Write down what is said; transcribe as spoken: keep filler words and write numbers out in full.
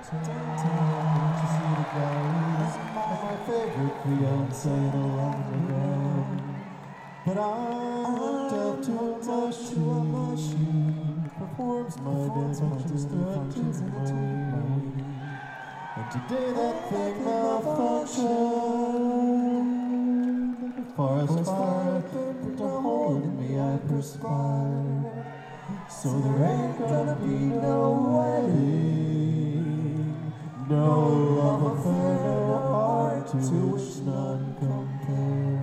Time to see the guys and my favorite fiance along the ground. But I'm deaf to a machine, performs my dance functions in a way. And today that thing malfunctioned. The forest fire burned a hole in me, I perspired. So there ain't gonna be no wedding, no love affair, no art to which none compare.